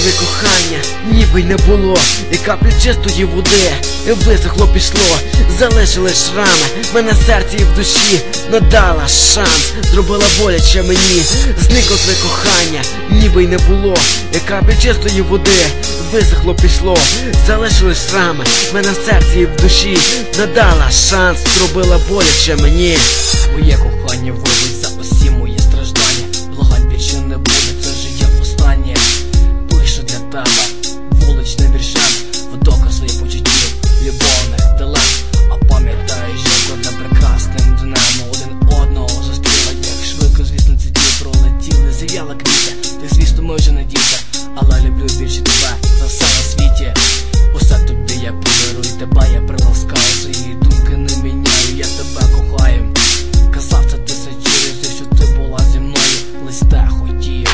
твоє кохання, ніби й не було, і каплі чистої води висохло пішло, залишились шрами, мене серці і в душі надала шанс, зробила боляче мені, зникло твоє кохання, ніби й не було, і каплі чистої води висохло пішло, залишились шрами, мене серці і в душі надала шанс, зробила боляче мені. Моє кохання вибить за усі мої страждання, благань більше не буде, це життя останнє. Пишу для тебе вуличним віршем, в доказ своїх почуттів, любовних дилем. А пам'ятаєш, як одним прекрасним днем один одного зустріла, як швидко, звісно, ці дні пролетіли, зів'яла квіти. Ти, звісно, ми вже не діти, але люблю більше тебе за все на світі. Усе тобі я подарую, тебе я приласкаю, свої думки не міняю, я тебе кохаю. Казав це тисячі разів, що ти була зі мною, листе хотів.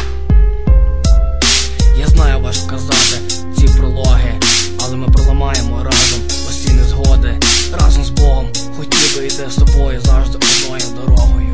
Я знаю важко казати ці прологи, але ми проламаємо разом усі незгоди. Разом з Богом хотів би йти з тобою завжди одною дорогою.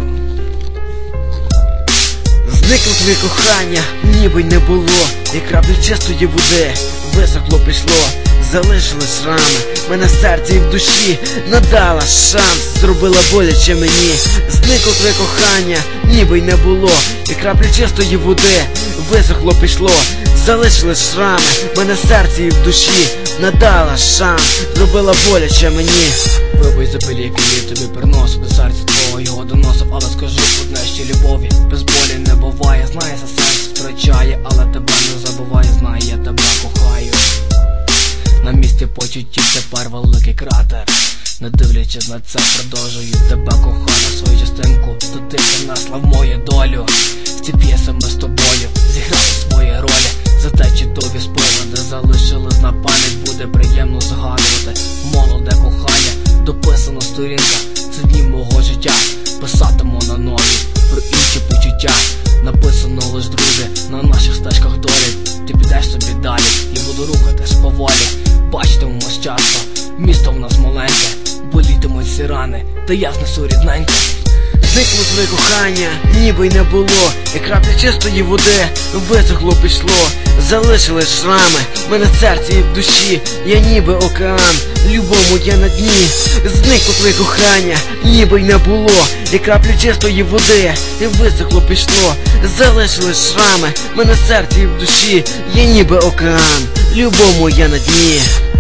Зникло твоє кохання, ніби й не було, і краплі чистої води висохло пішло, залишились шрами, мене серці і в душі надала шанс, зробила боляче мені. Зникло твоє кохання, ніби й не було, і краплі чистої води висохло пішло, залишились шрами, мене серці і в душі надала шанс, зробила боляче мені. Вибий забилі, які я тобі приносив до серця твого, його доносив, але скажу одне, що любові без болі не буває. Знає, за сенс втрачає, але тебе не забуває, знає, я тебе кохаю. На місці почуттів тепер великий кратер, не дивлячись на це, продовжую тебе кохати, свою частинку, то ти принесла в мою долю. В ці п'єси ми з тобою зіграли свої ролі, за те чудові спогади залишились на пам'ять, буде приємно згадувати молоде кохання. Дописана сторінка, це дні мого життя, писатиму на нові про інші почуття. Написано лиш, друзі, на наших стежках долі. Ти підеш собі далі і буду рухатись поволі. Бачитимемось часто, місто в нас маленьке, болітимуть всі рани, та я знесу рідненько. Зникло твоє кохання, ніби й не було, і краплі чистої води висохло пішло, залишились шрами, мене серці і в душі, я ніби океан, любов моя на дні. Зникло твоє кохання, ніби й не було, і краплі чистої води висохло пішло, залишились шрами, мене серці і в душі, я ніби океан, любов моя на дні.